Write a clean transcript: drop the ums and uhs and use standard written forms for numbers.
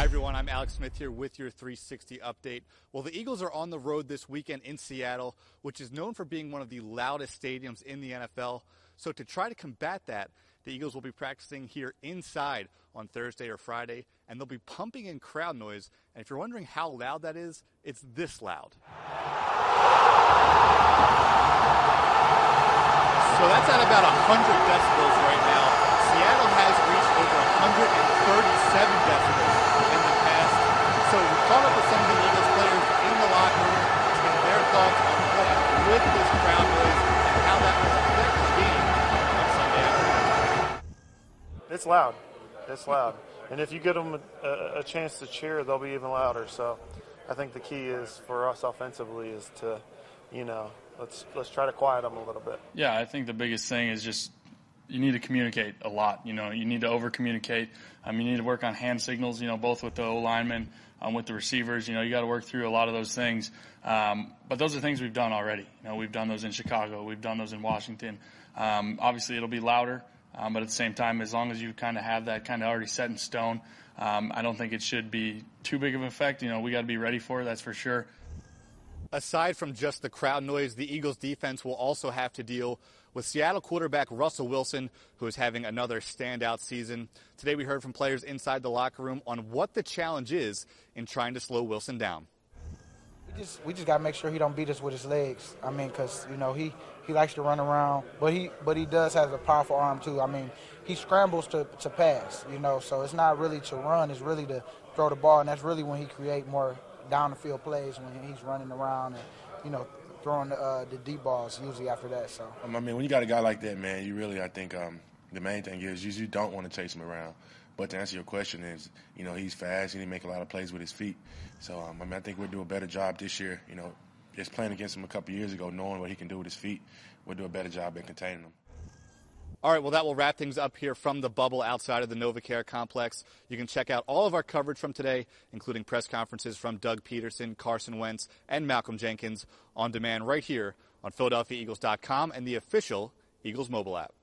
everyone, I'm Alex Smith here with your 360 update. Well, the Eagles are on the road this weekend in Seattle, which is known for being one of the loudest stadiums in the NFL. So to try to combat that, the Eagles will be practicing here inside on Thursday or Friday, and they'll be pumping in crowd noise. And if you're wondering how loud that is, it's this loud. So that's at about 100 decibels right now. Seattle has reached over 137 decibels in the past. So we caught up with some of the Eagles players in the locker room to get their thoughts on playing with this crowd noise and how that will affect the game on Sunday afternoon. It's loud. It's loud. And if you give them a chance to cheer, they'll be even louder. So I think the key is for us offensively is to, let's try to quiet them a little bit. Yeah, I think the biggest thing is just you need to communicate a lot. You need to over-communicate. You need to work on hand signals, both with the O-linemen, with the receivers. You got to work through a lot of those things. But those are things we've done already. We've done those in Chicago. We've done those in Washington. Obviously, it'll be louder. But at the same time, as long as you kind of have that kind of already set in stone, I don't think it should be too big of an effect. We got to be ready for it, that's for sure. Aside from just the crowd noise, the Eagles defense will also have to deal with Seattle quarterback Russell Wilson, who is having another standout season. Today we heard from players inside the locker room on what the challenge is in trying to slow Wilson down. We just got to make sure he don't beat us with his legs. Because, he likes to run around, but he does have a powerful arm too. He scrambles to pass, so it's not really to run, it's really to throw the ball, and that's really when he create more down the field plays, when he's running around and, throwing the deep balls usually after that. So when you got a guy like that, man, you really, I think the main thing is you don't want to chase him around. But to answer your question is, he's fast and he make a lot of plays with his feet. So, I think we'll do a better job this year, just playing against him a couple years ago, knowing what he can do with his feet. We'll do a better job at containing him. All right, well, that will wrap things up here from the bubble outside of the NovaCare complex. You can check out all of our coverage from today, including press conferences from Doug Peterson, Carson Wentz, and Malcolm Jenkins on demand right here on PhiladelphiaEagles.com and the official Eagles mobile app.